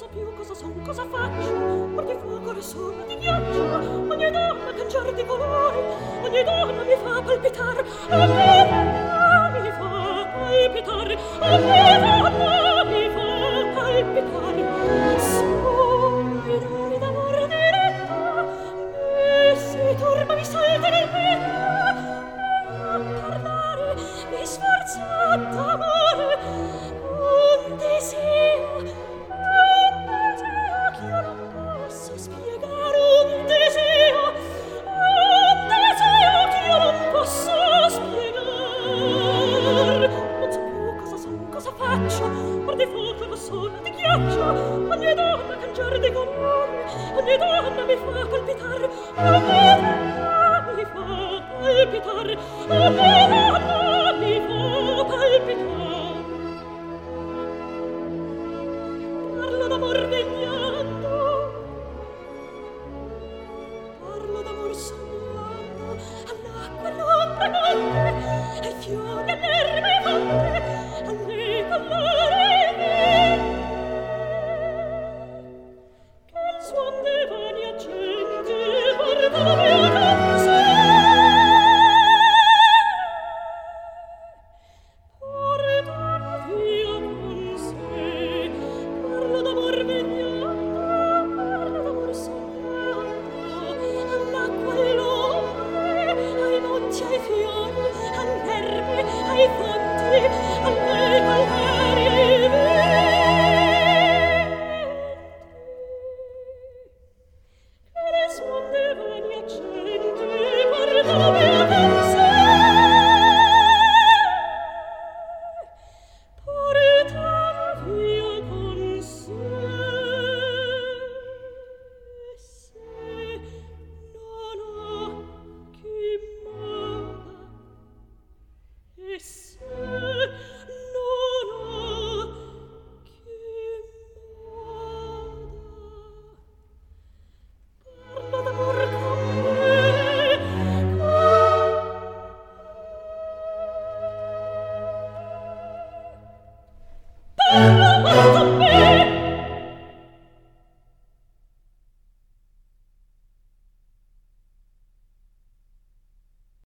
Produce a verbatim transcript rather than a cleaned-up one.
più cosa son, cosa faccio. Or di fuoco risuono di ghiaccio. Ogni donna cangiar di colore, ogni donna mi fa palpitar, ogni donna mi fa palpitar, ogni donna mi fa palpitar. Sono i nori d'amor diretta, e si turba, mi salta nel petto, e a parlare mi sforza d'amore, un desio, un desio che io non posso spiegare, un desio, un desio che io non posso spiegare. Non so più cosa son, cosa faccio, or di fuoco lo sono di ghiaccio, ogni donna cangiare di colore, ogni donna mi fa palpitare, ogni donna mi fa palpitare, ogni donna mi fa palpitare. Parlo d'amor vegliando, parlo d'amor sognando, all'acqua, all'ombra notte, ai fiori, all'erba e fonte, alle colore verde, che il suon dei vani accende, guarda la mia canzone. Portalo via con sé, parlo d'amor vegliando, parlo d'amor sognando, all'acqua, all'ombre, ai monti, ai fiori, all'erbe, ai fonti, alle calvari, ai venti, che il suon dei vani accende, guarda la mia canzone. Portalo via con sé, se non ho chi m'ama, e se non ho chi m'ada. Parlo d'amor con me, parlo d'amor con me.